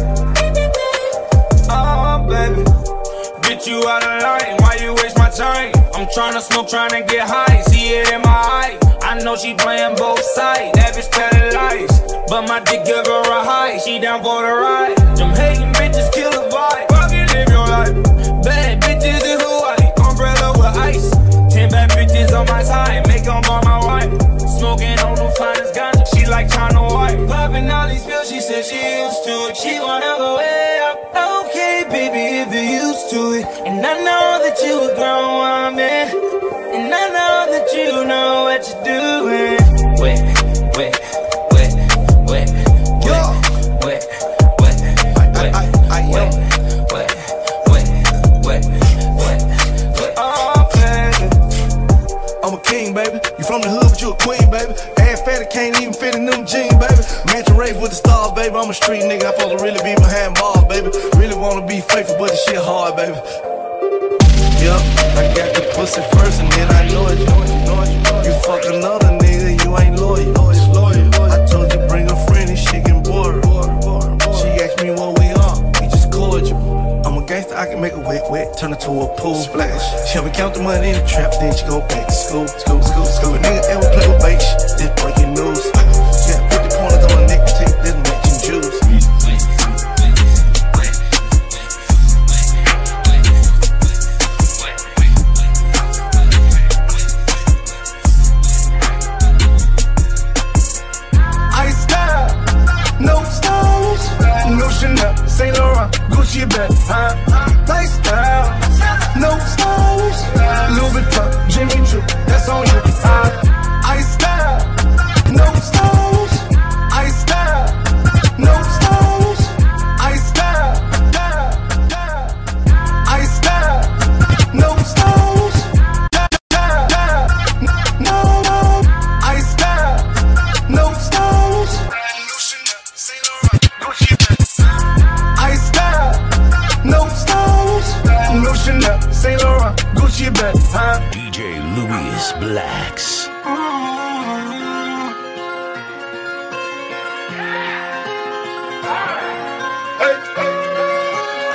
oh baby. Bitch, you out of line. Why you waste my time? I'm tryna smoke, tryna get high. See it in my eye. I know she playing both sides. That bitch telling lies, but my dick give her a high. She down for the ride. Them hating bitches kill the vibe. Fucking live your life. Bad bitches in Hawaii. Umbrella with ice. Ten bad bitches on my side. Make them all my wife. Smoking on the finest ganja. She like China White. Popping all these pills. She said she used to it. She wanna go way up. Okay, baby, if you're used to it. And I know that you a grown woman. And I know that you know what you're doing. Wet, wet, wet, wet, wet, wet, wet, wet, wet, wet, wet, wet, wet, wet. Oh baby, I'm a king, baby. You from the hood, but you a queen, baby. Ass fatty can't even fit in them jeans, baby. Mansion race with the stars, baby. I'm a street nigga. I'm supposed to really be behind bars, baby. Really wanna be faithful, but the shit hard, baby. Yup, I got the pussy first and then I know it. You fuck another nigga, you ain't loyal. I told you bring a friend and she can board her. She asked me what we are, we just cordial. I'm a gangster, I can make a wet wet, turn it to a pool splash. She help me count the money in the trap, then she go back to school, school, school, school. If a nigga ever play with bait shit, this breaking news. Got fifty pointers on the neck, take this matching juice. Saint Laurent, Gucci bag, huh? Lifestyle, no styles. Louis Vuitton, Jimmy Choo, that's on you. Uh, I style, no styles. I style, no styles. I style, I style, no styles. No, no, I style, no styles. Saint Laurent, Gucci bag. I style, no styles. No Chanel, Saint Laurent, Gucci bag, huh? D J Louis Blacks. Hey, hey.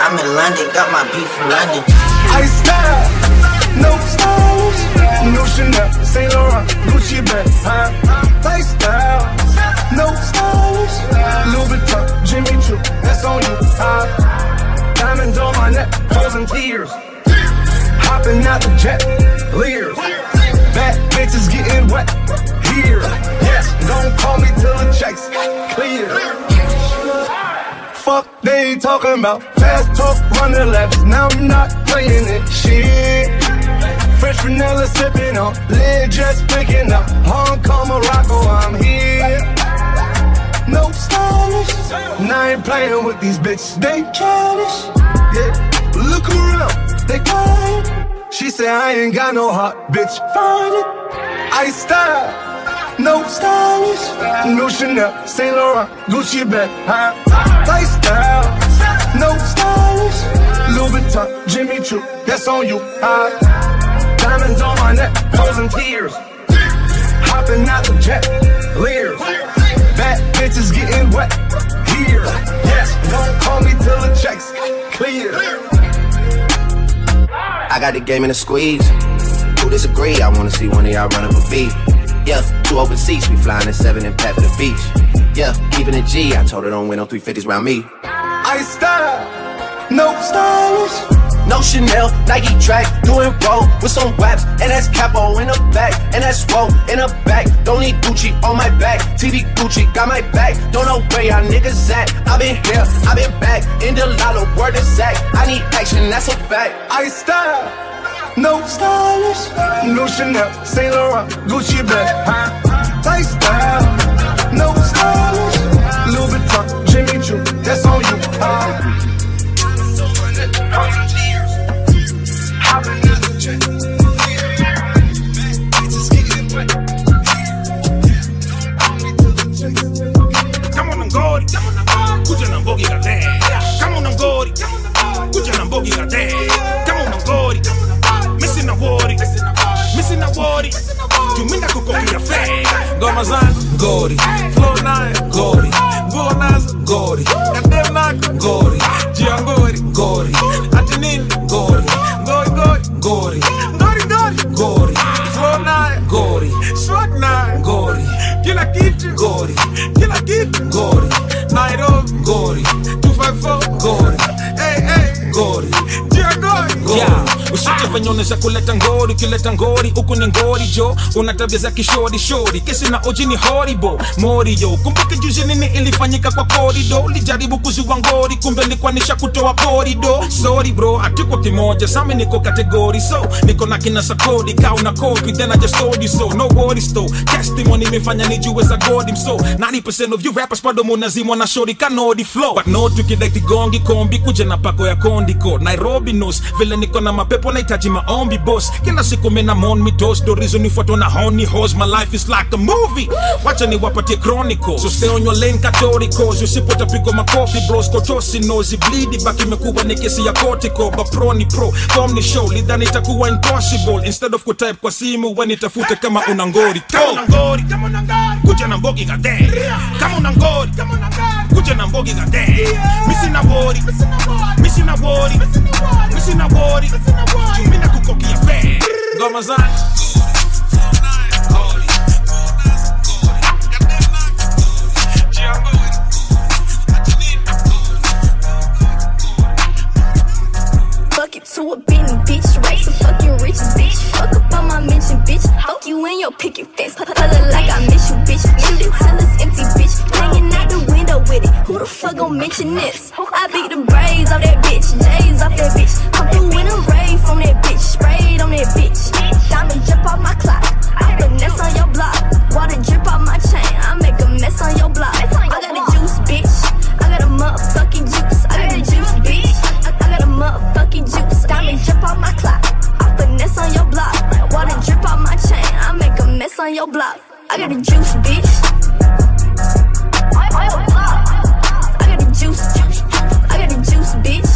I'm in London, got my beef from London. I style, no stylish, no Chanel, Saint Laurent, Gucci bag, huh? Lifestyle, no stylish, Louis Vuitton, Jimmy Choo, that's on you, huh? Diamonds on my neck, frozen tears, hopping out the jet, leers. Bad bitches getting wet here. Yes, don't call me till the checks clear. Fuck they ain't talking about. Fast talk, run the laps. Now I'm not playing it. Shit. Fresh vanilla sipping on. Lid just picking up. Hong Kong, Morocco, I'm here. No stylish. Now I ain't playing with these bitches. They childish. Yeah. Look around. They quiet. She said I ain't got no heart, bitch, find it. I style, no stylish, no Chanel, Saint Laurent, Gucci bag, huh? Lifestyle, no stylish, Louis Vuitton, Jimmy Choo, that's on you, huh? Diamonds on my neck, frozen tears, hopping out the jet, leers. Bad bitches getting wet here. Yes, don't call me till the checks clear. I got the game in a squeeze. Who disagree? I wanna see one of y'all run up a beat. Yeah, two open seats, we flying in seven and pat for the beach. Yeah, keeping it G, I told her don't win no three fifties round me. I style, no stylish. No Chanel, Nike track, doing roll with some waps, and that's capo in the back, and that's roll in the back. Don't need Gucci on my back, T V Gucci got my back. Don't know where y'all niggas at. I been here, I been back, in the lotto, word is Zach. I need action, that's a fact. I style, no stylish, no Chanel, Saint Laurent, Gucci bag, huh? Lifestyle, no stylish, Louis Vuitton, Jimmy Choo, that's on you, huh? Come on and go, kuja na mbogi gade. Come on and go, kuja na mbogi gade. Come on and go, missing a worry, missing a worry. Tumina kukokia fe. Gomazan, Gori, Flow nine, Gori, Bonaz, Gori, Kadem Nak, Gori, Giangori, Gori, Antonin, Gori, Gori, Gori, Gori, Gori, Gori, Gori, Flow nine, Gori, Swag nine, Gori, Kila Kitu, Gori, Kila Kitu, Gori, Nairobi, Gori, two five four, Gori, hey, hey, Gori, Giangori, Gori. Yeah, usije venyonesha kuleta ngori, kileta ngori, uku ni ngori jo, una tabia za kishori shori, kesi na oji ni horrible, mori yo, kumbuke juzi nini ilifanyika kwa korido, lijaribu kuziwa ngori, kumbe nilikuwa nisha kutoa korido, sorry bro, hatuko kimoja, sami niko kategori, so, niko na kina sakodi, kao na copy, then I just told you so, no worries though, testimony mefanya nijue za God him so, ninety percent of you rappers pado munazimwa na shori kanodi flow, but no tukidekti gongi kombi, kuja na pako ya kondiko, Nairobi knows, vile niko na mapepo na itaji maombi boss, kila siku mena mon mi toast, do reason nifuatwa na honey horse, my life is like a movie, wacha ni wapatie chronicles, so stay on your lane catoricals, usipota pigo makofi bros, kotosi nozi bleedi, baki mekuwa ni kesi ya cortico, but pro ni pro, form ni show, lidhani itakuwa impossible, instead of kutype kwa simu, when itafute kama unangori, kama unangori, kama unangori, kuja na mbogi gade, kama unangori, kama unangori, kuja na mbogi gade, missing a worry, missing a worry, missing a worry, tumina kukokia fe, Gomazan, Fuck it to a Benny, bitch. Race a fucking rich bitch. Fuck up on my mention, bitch. Fuck you in your picket fence. Color like I miss you, bitch. You didn't tell us empty, bitch. Hanging out the window with it. Who the fuck gon' mention this? I beat the braids off that bitch. J's off that bitch. Come through in a rave from that bitch. Sprayed on that bitch. Diamond drip off my clock. I finesse on your block. Water drip off my chain. I make a mess on your block. I got the juice, bitch. I got a motherfucking juice. I got the juice, bitch. I, I got a motherfucking juice. Diamond drip off my clock. I finesse on your block. Water drip off my chain. I make a mess on your block. I got the juice, bitch. I got the juice, juice, juice. I got the juice, bitch.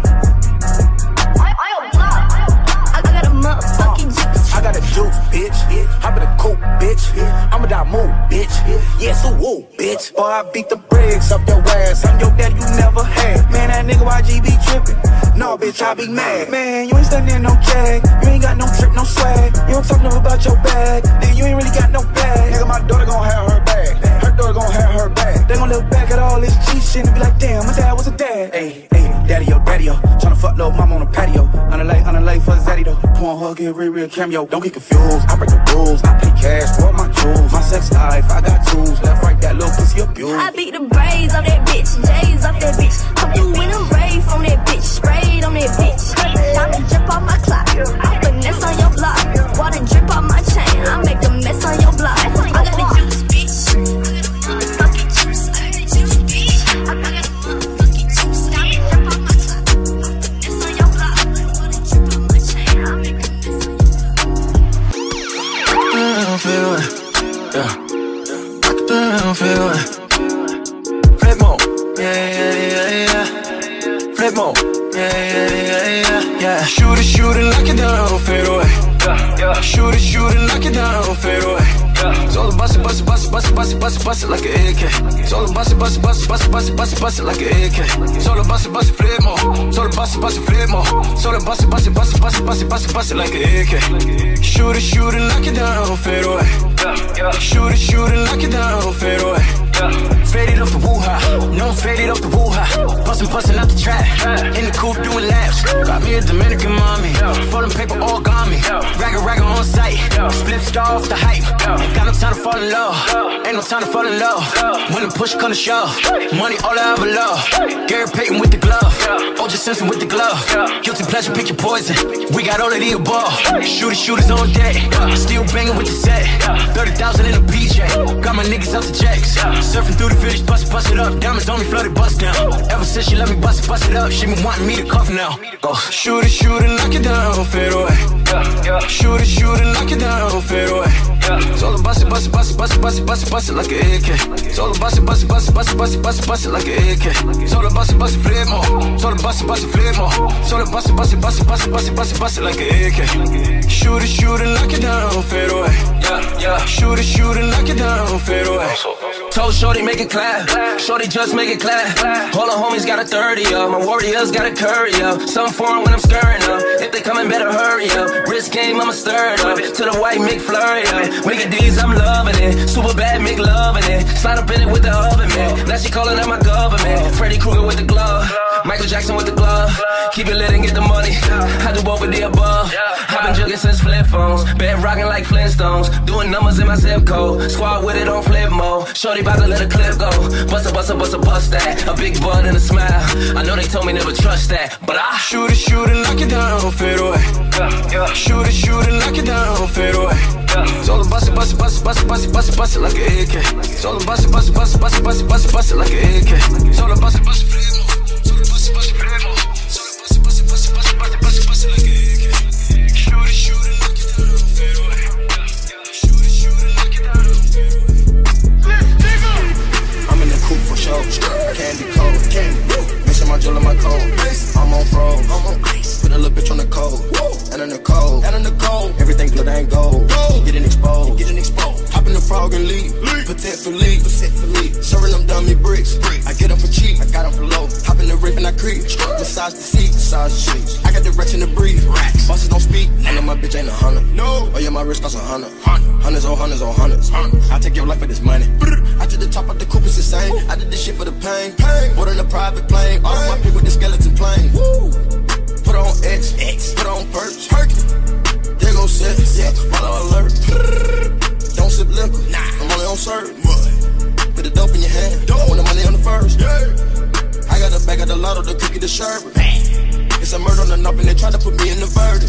I got a motherfucking juice. I got a juice, bitch. Hop in a coupe, bitch. I'ma die move, bitch. Yeah, so woo, bitch. Boy, I beat the bread bricks up your ass. I'm your daddy you never had. Man, that nigga Y G be trippin'. No, bitch, I be mad. Man, you ain't stunning no jag. You ain't got no trip, no swag. You don't talk no about your bag. Then you ain't really got no bag. Nigga, my daughter gon' have her bag. Her daughter gon' have her bag. They gon' look back at all this G shit and be like, damn, my dad was a dad. Ayy, ayy, daddy yo, daddy yo. Tryna fuck little mama on the patio. On the lake, on the lake for Zaddy though. Porn hug, get real, real cameo. Don't get confused. I break the rules. I pay cash for my jewels. My sex life, I got tools. Left, right, that little pussy abuse. I beat the braids off that bitch, J's off that bitch. Hope you in a rave on that bitch, sprayed on that bitch. Diamond drip off my clock, I finesse on your block. Water drip off my chain, I make a mess on your block. I got the juice, bitch. I got the motherfucking juice. I got the juice, bitch. I got the motherfucking juice. Diamond drip off my clock, I finesse on your block. Water drip off my chain, I make a mess on your block. I don't feel it, yeah. I don't feel it. Flip mode, yeah, yeah, yeah, yeah. Flip mode, yeah, yeah, yeah, yeah, yeah. Shoot it, shoot it, knock it down, fade away. Yeah, yeah. Shoot it, shoot it, knock it down, fade away. Yeah. It's all about bust it, bust it, bust it, bust it, bust it, bust it, bust it like an A K. It's all about bust it, bust it, bust it, bust it, bust it, bust it, bust it like an A K. It's all about bust it, bust it, flip mode. It's all about bust it, bust it, flip mode. It's all about bust it, bust it, bust it, bust it, bust it, bust it, bust it like an A K. Shoot it, shoot it, knock it down, fade away. Yeah, yeah. Shoot it, shoot it, knock it down, fade away. Yeah. Faded off the woo-ha, no faded off the woo-ha. Bustin', bustin' out the trap, in the coupe doing laps. Got me a Dominican mommy, folding paper all got me. Ragga, ragga on sight, split star off the hype. Ain't got no time to fall in love, ain't no time to fall in love. When the push come to shove, money all I ever love. Gary Payton with the glove, O J Simpson with the glove. Guilty pleasure, pick your poison, we got all of the above. Shooters, shooters on deck, still banging with the set. thirty thousand in a P J, got my niggas out the checks. Surfing through the village, bust it, bust it up. Diamonds on me, flooded, bust down. Ever since she let me bust it, bust it up, she been wanting me to cuff now. Go. Shoot it, shoot it, knock it down, fade away. Yeah, yeah. Shoot it, shoot it, knock it down, fade away. Yeah. It's all about bust it, bust it, bust it, bust it, bust it, bust it, bust it like an A K. It's all about bust it, bust it, bust it, bust it, bust it, bust it, bust it like an A K. It's all about bust it, bust it, flip more. It's all about bust it, bust it, flip more. It's all about bust it, bust it, bust it, bust it, bust it, bust it, bust it like an A K. Shoot it, shoot it, knock it down, fade away. Yeah, yeah. Shoot it, shoot it, knock it down, fade away. Told Shorty make it clap, Shorty just make it clap. All the homies got a thirty up, my warriors got a curry up. Something for 'em when I'm stirring up, if they coming better hurry up. Wrist game I'ma stir it up, to the white McFlurry up. Wicked D's I'm loving it, super bad Mick loving it. Slide up in it with the oven man, now she calling out my government. Freddy Krueger with the glove, Michael Jackson with the glove. Keep it lit and get the money, I do both of the above. I've been jugging since flip phones, bed rocking like Flintstones. Doing numbers in my zip code, squad with it on flip mode. Shorty about to let a clip go, bust a bust a bust a bust that. A big bud and a smile, I know they told me never trust that, but I shoot it, shoot it, knock it down, fade away. Yeah, yeah. Shoot it, shoot it, knock it down, fade away. Yeah. It's all about bust it, bust it, bust it, bust it, bust it, bust it, bust it like an A K. It's all about bust it, bust it, bust it, bust it, bust it, bust it, bust it like an A K. It's all about bust it, bust it, flip more. It's all about bust it, bust it, flip more. It's all about bust it, bust it, bust it, bust it, bust it, bust it, bust it like an A K. Shoot it, shoot it, knock it down, fade away. Shoot it, shoot it, knock it down, fade away. I'm in the coupe for show, candy cold, candy. Mixing my jewel and my cold. I'm on froze, I'm on ice. Put a little bitch on the cold, and in the cold, and in the cold. Everything glitter ain't gold. Getting exposed, getting exposed. Hop in the frog and leave. Protect for leave, protect for leave. Serving them dummy bricks. I get them for cheap, I got them for low. Hop in the rip and I creep. Massage the seat, massage the sheets. I got the racks in the breeze. Bosses don't speak. I know my bitch ain't a hunter. No. Oh yeah, my wrist costs a hundred. Hundreds on hundreds on hundreds. I take your life for this money. I took the top of the coupe, it's insane. I did this shit for the pain. Put in a private plane. All of my people with the skeleton plane. Put on X, X. Put on perch. There go set, yeah. Follow alert. Don't sip liquor, nah. I'm only on serve. Put the dope in your hand. I want the money on the first. I got the bag of the lotto, the cookie, the sherbet. It's a murder on the knob and they try to put me in the verdict.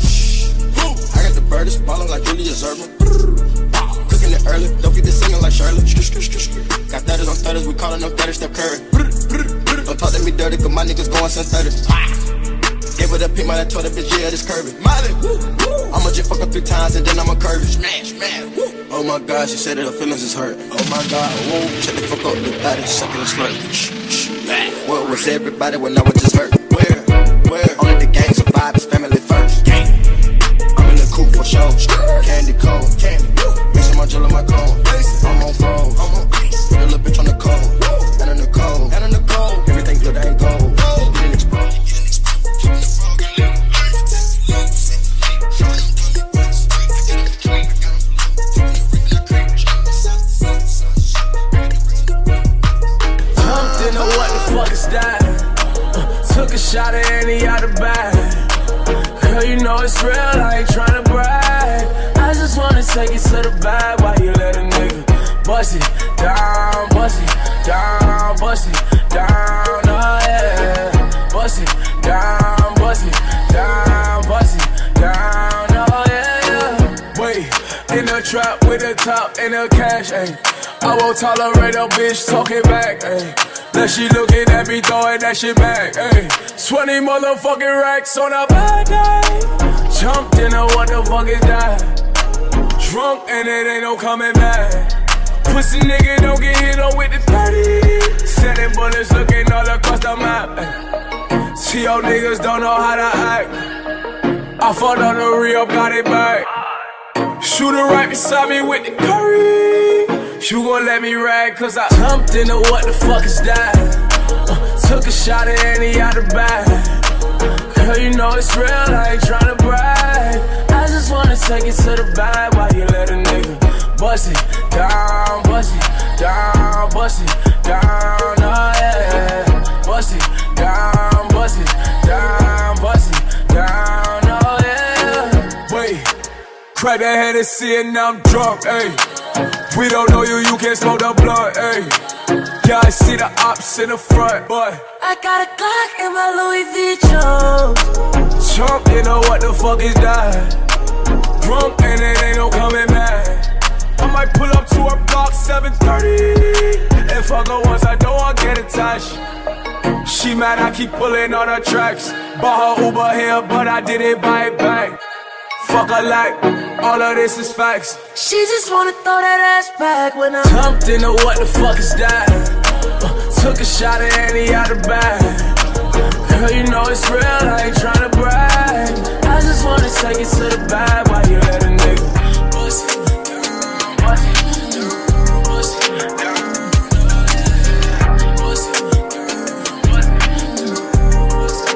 I got the birdies, ballin' like Julius Erving. Cooking it early, don't get this singing like Shirley. Got thudders on thudders, we callin' them thudders, Steph Curry. Don't talk to me dirty, cause my niggas goin' since thirty. Gave her the pink, man, I told her bitch, yeah, this curvy. Molly, I'ma just fuck her three times and then I'ma curve it. Smash, smash, woo. Oh my God, she said that her feelings is hurt. Oh my God, whoa, shut the fuck up, little body, suckin' and slurp. Shh, shh, where was everybody when I was just hurt? Where, where? Only the gang survives, family first. Gang. I'm in the coupe for show, candy cold, candy. Mixing my jewel and my cold. I'm on froze, I'm on ice. Put a little bitch on the cold, and in the cold. know what the fuck is that. uh, Took a shot at Annie out the bag. Girl, you know it's real, I ain't tryna brag. I just wanna take it to the bag while you let a nigga bust it down, bust it down, bust it down, oh yeah. Bust it down, bust it down, bust it down, oh yeah. Wait, in the trap with the top and the cash, ayy. I won't tolerate a bitch talking back, ayy. Now she looking at me throwing that shit back, ayy. twenty motherfucking racks on a bad day. Jumped in her, what the fuck is that? Drunk and it ain't no coming back. Pussy nigga don't get hit on with the thirty. Sending bullets looking all across the map, ayy. See your niggas don't know how to act. I fought on the re-up, got it back. Shooter right beside me with the curry. You gon' let me rag cause I jumped into what the fuck is that? uh, Took a shot at Annie out the bag. Girl, you know it's real, I ain't tryna brag. I just wanna take it to the bag while you let a nigga bust it down, bust it down, bust it down, oh yeah. Bust it down, bust it down, bust it down, oh yeah. Wait, crack that Hennessy and now I'm drunk, ayy. We don't know you, you can't smoke the blunt, ayy. Yeah, I see the ops in the front, but I got a Glock in my Louis V Jones. Trump, you know what the fuck is that? Drunk and it ain't no coming back. I might pull up to her block seven thirty. If I go once, I don't want to get attached. She mad, I keep pulling on her tracks. Bought her Uber here, but I didn't buy it back. Fuck her like, all of this is facts. She just wanna throw that ass back when I jumped into what the fuck is that? uh, Took a shot at Annie out the bag. Girl, you know it's real, I ain't tryna brag. I just wanna take it to the bag while you let a nigga bust it down, bust it down, bust it down, bust it down, bust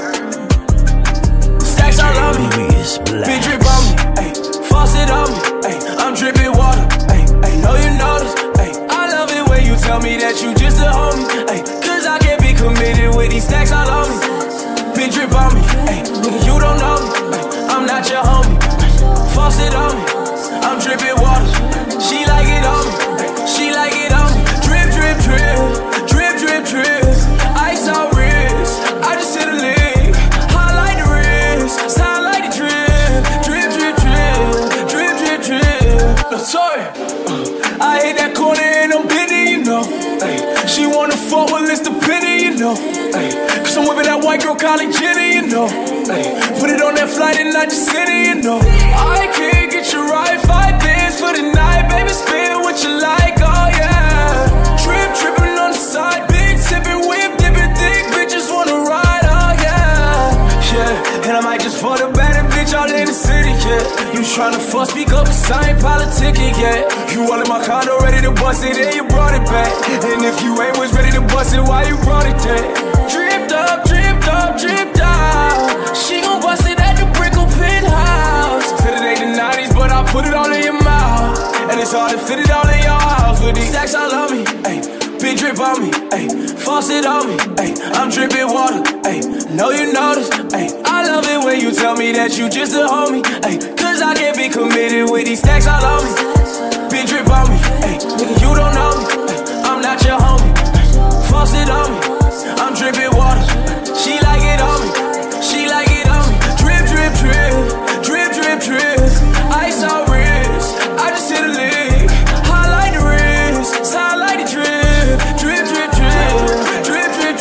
it down. Stacks all on me, big drip on me, ayy. Faucet on me, ayy. I'm dripping water, ayy. Ayy, know you notice, ayy. I love it when you tell me that you just a homie, ayy. Cause I can't be committed with these stacks all on me. Big drip on me, ayy. Nigga, you don't know me, ayy. I'm not your homie. Faucet on me, I'm dripping water. She like it on me, ayy. She like it on me. Drip, drip, drip, drip, drip, drip. Ice on wrist, I just hit a lick. Highlight the wrist, sound like the drip. Drip, drip, drip, drip, drip, drip. No, sorry, uh, I hit that corner and I'm bending, you know. Ay, she wanna fuck with list of pity, you know. Ay, cause I'm whipping that white girl Kylie Jenner, you know. Ay, put it on that flight and not just city, you know. I can't get you right, five bands for the night, baby, spin what you like, oh yeah. Trip, tripping on the side, big tipping, whip, dipping, thick bitches wanna ride, oh yeah. Yeah, and I might just fuck the baddest bitch all in the city, yeah. You tryna fuck, speak up, cause I ain't politicking yet. You all in my condo, ready to bust it, and you brought it back. And if you ain't was ready to bust it, why you brought it there? Dripped up, dripped up, dripped out. She gon' bust it at the Brickell penthouse. Said it ain't the nineties, but I put it all in your mouth. And it's hard to fit it all in your house. With these stacks all on me, ayy. Big drip on me, ayy. Faucet on me, ayy. I'm dripping water, ayy. Know you notice, ayy. I love it when you tell me that you just a homie, ayy. Cause I can't be committed with these stacks all on me. Big drip on me, ayy. Nigga, you don't know me, ayy. I'm not your homie. Faucet on me, I'm dripping water. She like it on me, she like it on me. Drip, drip, drip, drip, drip, drip. Ice on wrist, I just hit a lick. Highlight the wrist, sound like the drip. Drip, drip, drip, drip, drip,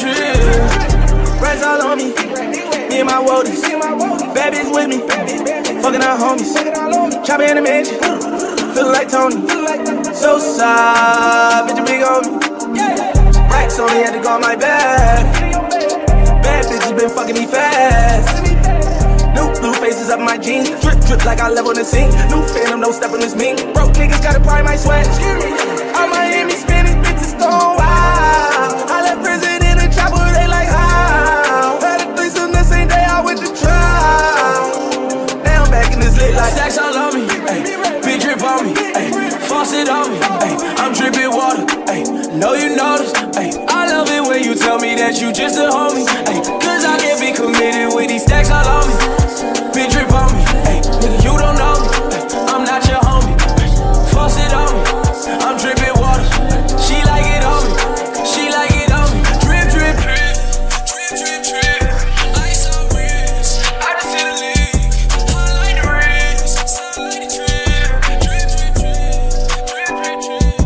drip. Rats all on me, me and my woadies. Bad bitch with me, fucking our homies. Chopper in the mansion, feel like Tony. So sad, bitch, big on me. Racks only had to go on my back. Bad bitches been fucking me fast. New blue faces up my jeans. Drip, drip like I live on the scene. New phantom, no step on this mean. Broke niggas gotta pry my sweat. I'm Miami, Spanish bitches going wild. I left prison in a chopper, they like how. Had a threesome the same day I went to trial. Now I'm back in this lit like stacks all on me, ayy. Big drip on me, ayy. Faucet on me, ayy. I'm dripping water, ayy. Know you notice, ayy. I love it when you tell me that you just a homie. Ay, cause I can't be committed with these stacks all on me. Big drip on me. Ay, nigga, you don't know me. Ay, I'm not your homie. Ay, faucet on me. I'm dripping water. She like it on me. She like it on me. Drip, drip, drip. Drip, drip, drip. Ice on wrist. I just hit a lick. I like the wrist. Sound like the drip. Drip, drip, drip. Drip, drip, drip.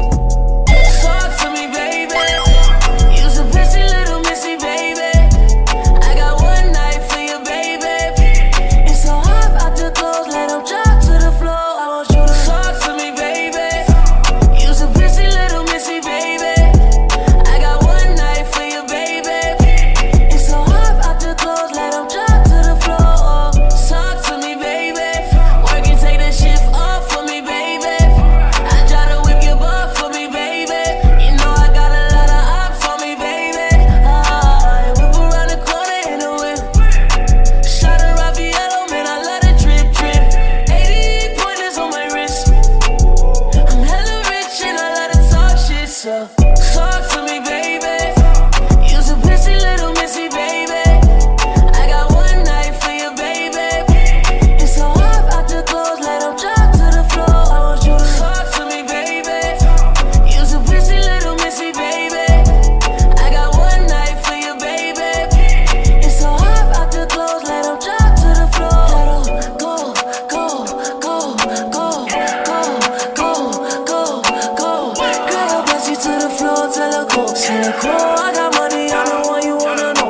Talk to me, baby. You's a pissy little missy, baby. I got one night for you, baby. It's so hot out the clothes, let them drop to the floor. I want you to talk to me, baby. You's a pissy little missy, baby. I got one night for you, baby. It's so hot out the clothes, let them drop to the floor. Talk to me, baby. Work and take the shift off for me, baby. I try to whip your butt for me, baby. You know I got a lot of ops for me, baby. Ah, whip around the corner in the whip. Shot a Raffaello, man, I love the drip, drip. eighty pointers on my wrist. I'm hella rich and I love to talk shit, so talk to me, baby. You's a pissy little missy, baby. I got one night for you, baby. It's so hot out the clothes, let them drop to the floor. I want you to talk to me, baby. You's a pissy little missy, baby. I got one night for you, baby. It's so hot out the clothes, let them drop to the floor. Let 'em go, go, go, go, go, go, go, go. Girl, I'll bless you to the floor, tell her go, tell her go. I got money, I'm the one you wanna know.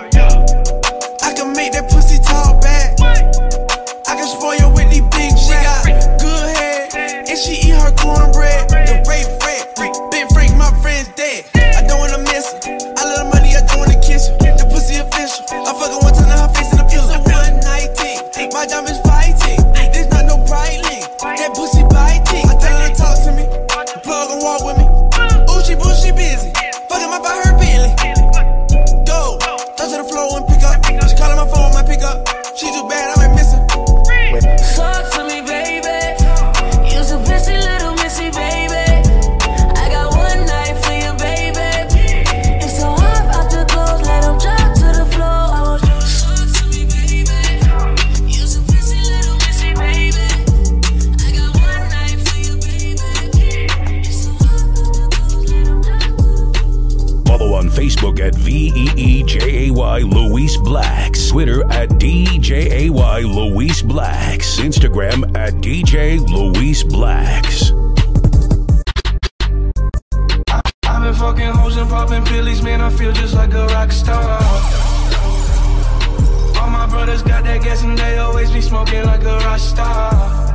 I can make that pussy talk back. I can spoil you with these big She got good head, and she eat her cornbread. The Ray Fred, Ben Frank, my friend's dead. I don't wanna miss her. I love the money, I don't wanna kiss her. The pussy official. I fucking one time to her face in the pills. It's a one night thing. My diamonds fighting. There's not no bright link. That pussy biting. I tell her to talk to me. Plug and walk with me. Ooh, she boo, she busy. Fucking my by her Bentley. Go. Touch to the floor and pick up. She calling my phone, my pick up. She too bad, I might miss her. Talk to me, baby. You's a pissy little missy, baby. I got one night for you, baby. It's so hot out the clothes, let them drop to the floor. I want you to talk to me, baby. You's a pissy little missy, baby. I got one night for you, baby. It's so hot out the clothes, let them drop. Follow on Facebook at V E E J A Y Luis Blacks, Twitter at D J A Y Luis Blacks, Instagram at D J Luis Blacks. I've been fucking hoes and popping pillies, man, I feel just like a rock star. All my brothers got that gas and they always be smoking like a rock star.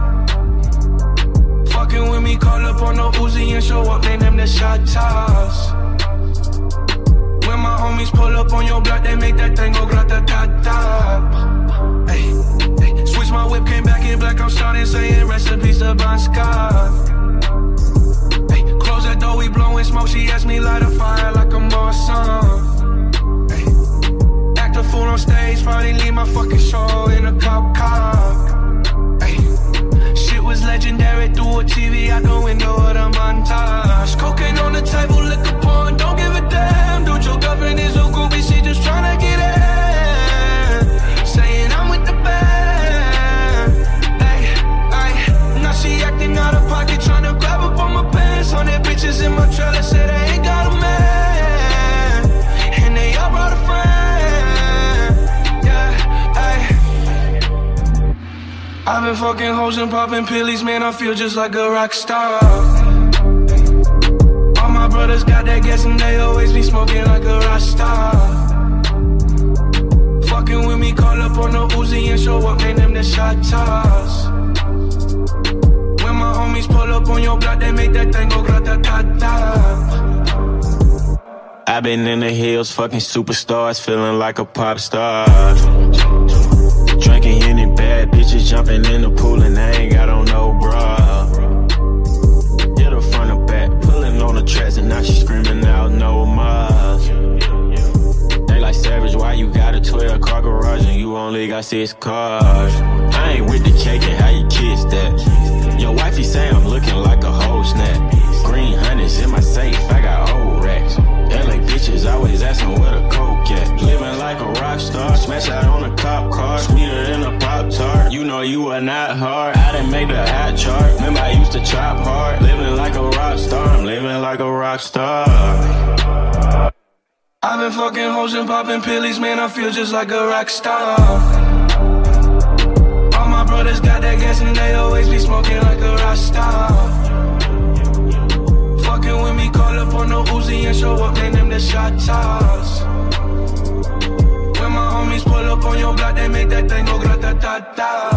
Fucking with me, call up on no Uzi and show up, name them the shot toss. When my homies pull up on your block, they make that thing go grata-ta-ta. Hey, hey, switch my whip, came back in black, I'm starting saying recipes to Bon Scott. Hey, close that door, we blowing smoke, she asked me light a fire like a Marsan. Hey, act a fool on stage, probably leave my fucking show in a cop car. Hey, shit was legendary through a T V out the window of the montage. Cocaine on the table, liquor porn, don't give a damn. Dude, your girlfriend is a groupie, she just tryna get in. Saying I'm with the band. Hey, hey, now she acting out of pocket, tryna grab up on my pants. Hundred bitches in my trailer, say they ain't got a man, and they all brought a friend. Yeah, hey. I've been fucking hoes and popping pillies, man, I feel just like a rock star. All my brothers got that gas and they always be smoking like a rock star. Fucking with me, call up on no Uzi and show up, name them the shot toss. When my homies pull up on your block, they make that thing go grata-ta-ta. I've been in the hills, fucking superstars, feeling like a pop star. Drinking any bad bitches, jumping in the pool and I ain't got on no bra. Hit her front or back, pulling on the tracks and now she screaming out no more. They like Savage, why you got a twelve car garage and you only got six cars? I ain't with the cake and how you kiss that. Your wifey say I'm looking like a whole snap. Green hundreds in my safe, I got old racks. L A bitches always ask asking where the coke at. Living like a rock star, smash out on a cop car, sweeter than a Pop-Tart. You know you are not hard, I didn't make the hot chart. Remember I used to chop hard, living like a rock star. I'm living like a rock star. I've been fucking hoes and popping pillies, man, I feel just like a rock star. All my brothers got that gas and they always be smoking like a rock star. Fucking with me, call up on the Uzi and show up, name them the shot toss. When my homies pull up on your block, they make that thing go grata-ta-ta.